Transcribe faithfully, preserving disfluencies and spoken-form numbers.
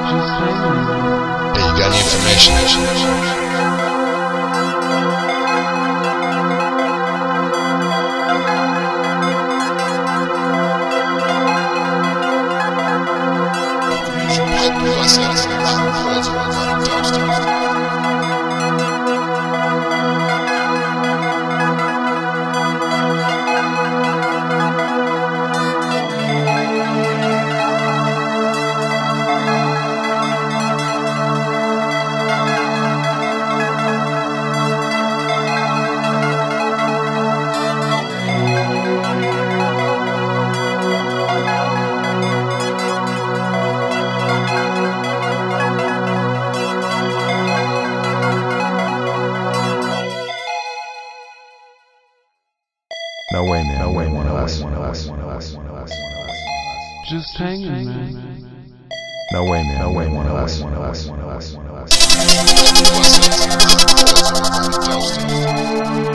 Hey, you got any information? No way, man. No way, one of us. Just hanging, man. No way, man. No way, one of us. One of us. One of us. One of us.